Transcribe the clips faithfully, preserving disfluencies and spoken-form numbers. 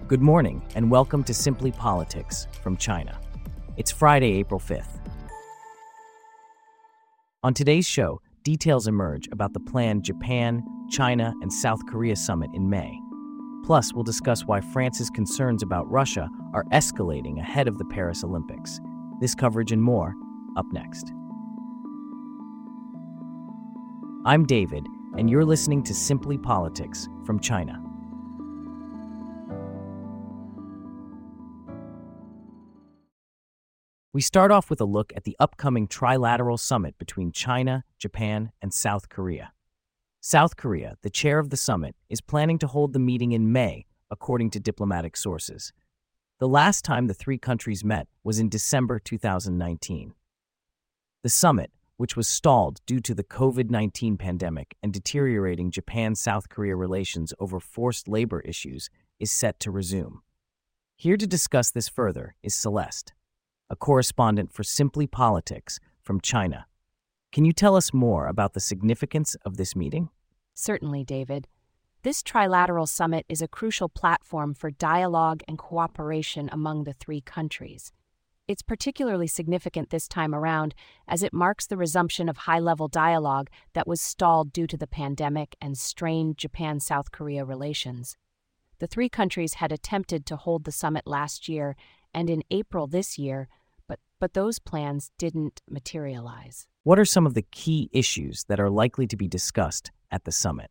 Good morning, and welcome to Simply Politics from China. It's Friday, April fifth. On today's show, details emerge about the planned Japan, China, and South Korea summit in May. Plus, we'll discuss why France's concerns about Russia are escalating ahead of the Paris Olympics. This coverage and more, up next. I'm David, and you're listening to Simply Politics from China. We start off with a look at the upcoming trilateral summit between China, Japan, and South Korea. South Korea, the chair of the summit, is planning to hold the meeting in May, according to diplomatic sources. The last time the three countries met was in December two thousand nineteen. The summit, which was stalled due to the covid nineteen pandemic and deteriorating Japan-South Korea relations over forced labor issues, is set to resume. Here to discuss this further is Celeste, a correspondent for Simply Politics from China. Can you tell us more about the significance of this meeting? Certainly, David. This trilateral summit is a crucial platform for dialogue and cooperation among the three countries. It's particularly significant this time around as it marks the resumption of high-level dialogue that was stalled due to the pandemic and strained Japan-South Korea relations. The three countries had attempted to hold the summit last year and in April this year, but, but those plans didn't materialize. What are some of the key issues that are likely to be discussed at the summit?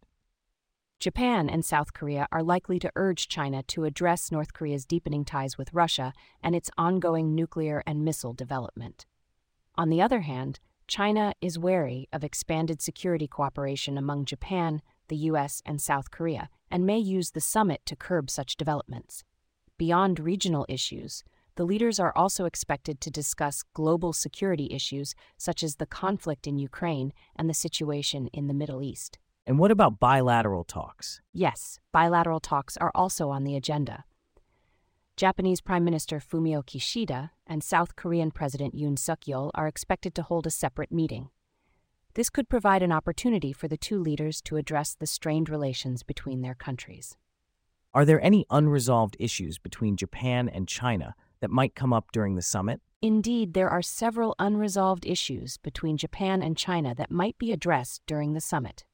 Japan and South Korea are likely to urge China to address North Korea's deepening ties with Russia and its ongoing nuclear and missile development. On the other hand, China is wary of expanded security cooperation among Japan, the U S, and South Korea, and may use the summit to curb such developments. Beyond regional issues, the leaders are also expected to discuss global security issues such as the conflict in Ukraine and the situation in the Middle East. And what about bilateral talks? Yes, bilateral talks are also on the agenda. Japanese Prime Minister Fumio Kishida and South Korean President Yoon Suk-yeol are expected to hold a separate meeting. This could provide an opportunity for the two leaders to address the strained relations between their countries. Are there any unresolved issues between Japan and China that might come up during the summit? Indeed, there are several unresolved issues between Japan and China that might be addressed during the summit.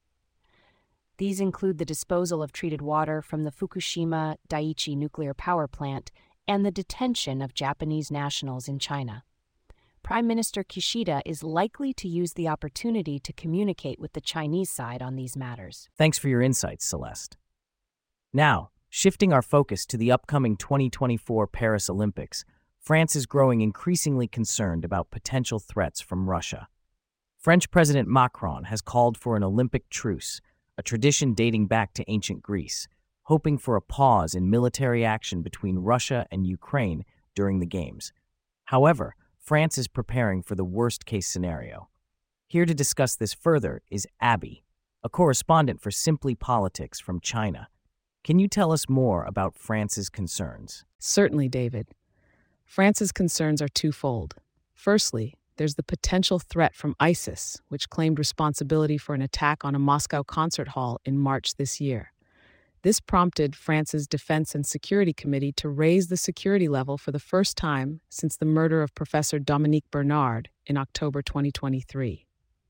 These include the disposal of treated water from the Fukushima Daiichi nuclear power plant and the detention of Japanese nationals in China. Prime Minister Kishida is likely to use the opportunity to communicate with the Chinese side on these matters. Thanks for your insights, Celeste. Now, shifting our focus to the upcoming twenty twenty-four Paris Olympics, France is growing increasingly concerned about potential threats from Russia. French President Macron has called for an Olympic truce, a tradition dating back to ancient Greece, hoping for a pause in military action between Russia and Ukraine during the Games. However, France is preparing for the worst-case scenario. Here to discuss this further is Abby, a correspondent for Simply Politics from China. Can you tell us more about France's concerns? Certainly, David. France's concerns are twofold. Firstly, there's the potential threat from ISIS, which claimed responsibility for an attack on a Moscow concert hall in March this year. This prompted France's Defense and Security Committee to raise the security level for the first time since the murder of Professor Dominique Bernard in October twenty twenty-three.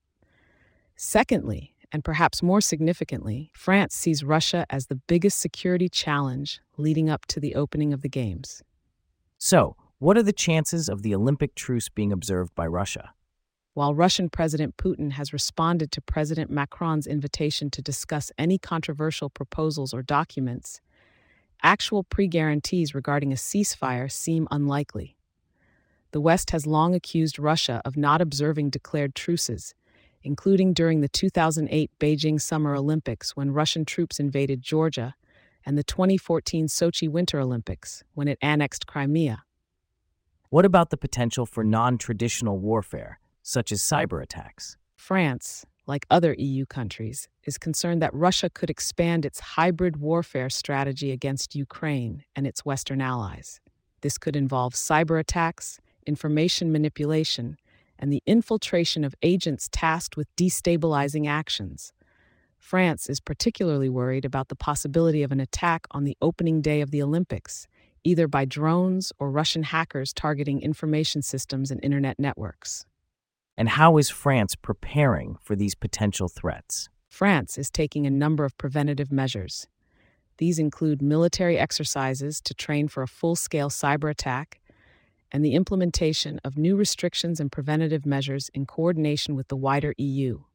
Secondly, and perhaps more significantly, France sees Russia as the biggest security challenge leading up to the opening of the Games. So, what are the chances of the Olympic truce being observed by Russia? While Russian President Putin has responded to President Macron's invitation to discuss any controversial proposals or documents, actual pre-guarantees regarding a ceasefire seem unlikely. The West has long accused Russia of not observing declared truces, including during the two thousand eight Beijing Summer Olympics when Russian troops invaded Georgia, and the twenty fourteen Sochi Winter Olympics when it annexed Crimea. What about the potential for non-traditional warfare, such as cyber attacks? France, like other E U countries, is concerned that Russia could expand its hybrid warfare strategy against Ukraine and its Western allies. This could involve cyber attacks, information manipulation, and the infiltration of agents tasked with destabilizing actions. France is particularly worried about the possibility of an attack on the opening day of the Olympics, either by drones or Russian hackers targeting information systems and internet networks. And how is France preparing for these potential threats? France is taking a number of preventative measures. These include military exercises to train for a full-scale cyber attack and the implementation of new restrictions and preventative measures in coordination with the wider E U.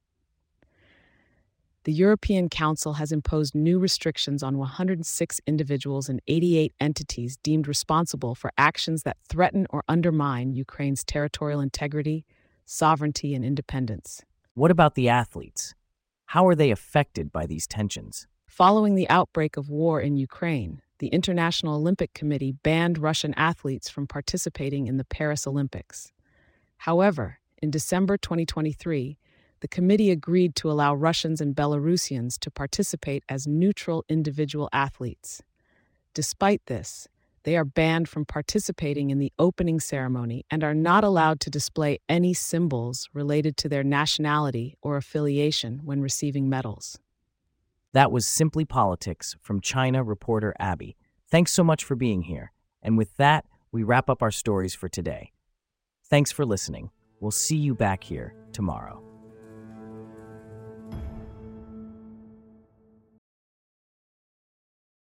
The European Council has imposed new restrictions on one hundred six individuals and eighty-eight entities deemed responsible for actions that threaten or undermine Ukraine's territorial integrity, sovereignty, and independence. What about the athletes? How are they affected by these tensions? Following the outbreak of war in Ukraine, the International Olympic Committee banned Russian athletes from participating in the Paris Olympics. However, in December twenty twenty-three, the committee agreed to allow Russians and Belarusians to participate as neutral individual athletes. Despite this, they are banned from participating in the opening ceremony and are not allowed to display any symbols related to their nationality or affiliation when receiving medals. That was Simply Politics from China reporter Abby. Thanks so much for being here. And with that, we wrap up our stories for today. Thanks for listening. We'll see you back here tomorrow.